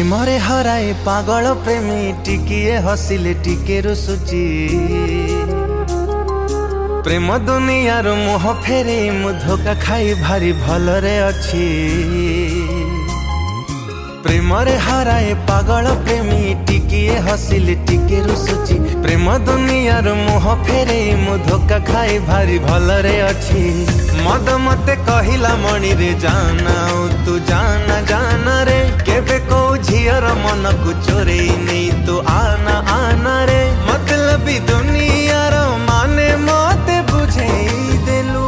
प्रेमरे हराए पागल प्रेमी टिकिए हसिले टिके रुसुची प्रेम दुनियार मुह फेरे मु धोखा खाई भारी भलरे अच्छी प्रेमरे हराए पागल प्रेमी टिकिए हसिले टिके रुसुची प्रेम दुनियार मुह फेरे मु धोखा खाई भारी भलरे अच्छी मद मते कहिला मणि रे जाना तू जाना जाना रे केबे को झियर मन को चोरे नहीं तू आना आना रे मतलबी दुनियार माने मते बुझे देलू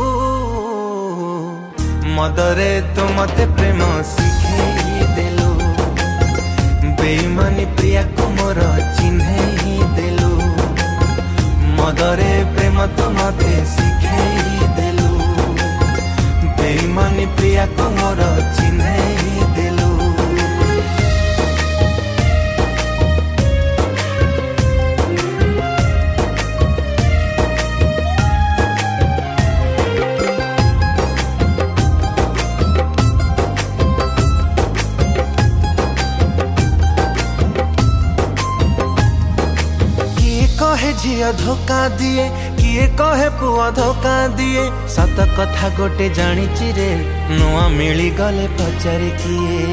मदरे तू मते प्रेम शिखे देलू बेईमानी प्रिया को मोर चिन्हे देलू मदरे प्रेम तू मते शिखे देलू बेईमानी प्रिया को मोर चिन्हे देलू। कहे झिया धोखा दिए किए कहे पुआ धोखा दिए सत कथा गोटे जानी रे नुआ मिली गले पचारे किए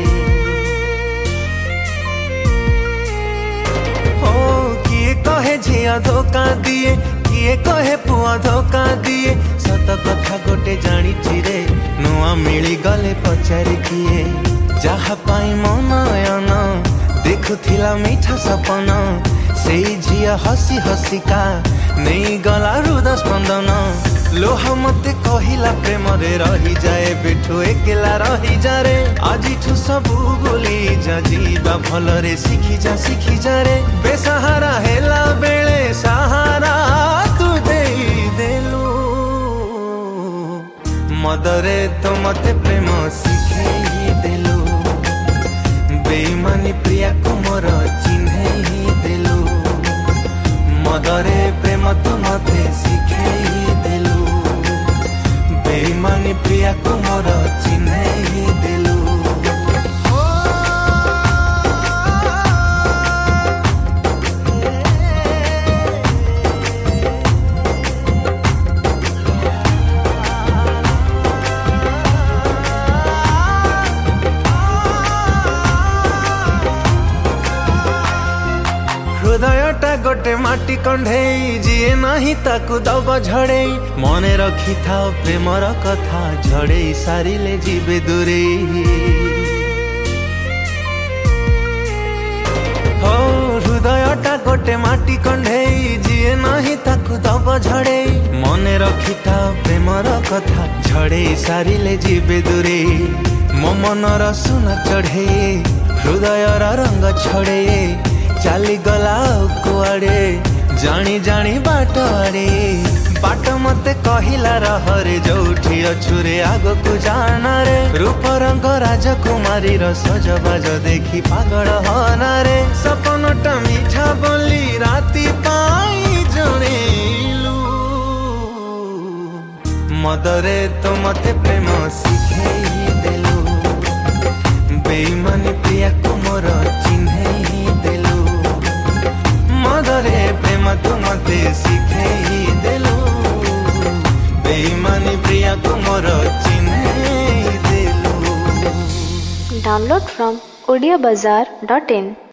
हो किए कहे झिया धोखा दिए किए कहे पुआ धोखा दिए सत कथा गोटे जानी रे नुआ मिली गले पचारे किए जहा पाई मनयन देखुथिला मीठा सपन से झिया हसी हसिका नहीं गला हृदय स्पंदन लोह मते कहिला प्रेम रे रही जाए बेठो एकेला रही जा रे आज सब बोली जा जीवा भल रे शिखी जा रे बेसहारा हेला बेले सहारा तू देई देलू मदरे तो मते प्रेम शिखे देलू बेईमानी प्रिया को मोर चिन्हे देलू मदरे प्रेम तू मते शिखे देलू बेईमानी प्रिया को मोर चिन्हे देलू। हृदयटा गोटे माटी कंढे जीए नहीं ताकू दब झड़े मने रखी था प्रेमर कथा झड़े सारिले जीवे दूरे हो हृदयटा गोटे माटी कंढे जीए नहीं ताकू दब झड़े मने रखी था प्रेमर कथा झड़े सारिले जीवे दूरे मो मनर सुना चढ़े हृदयर रंग छड़े चाली गला कुआड़े जानी जानी बाट आड़े बाट मते कहिला रहरे जोठी अछुरे आग को जाना रे रूप रंग राजकुमारी रो सजबाज देखी पागल होना रे सपनटा मीठा बोली राती पाई जणेलू मदरे तो मते प्रेम शिखे देलू बेईमानी प्रिया को मोर चिन्हे देलू मदरे प्रेम तू मते शिखे देलू बेईमानी प्रिया को मोर चिन्हे देलू। Download from odiabazaar.in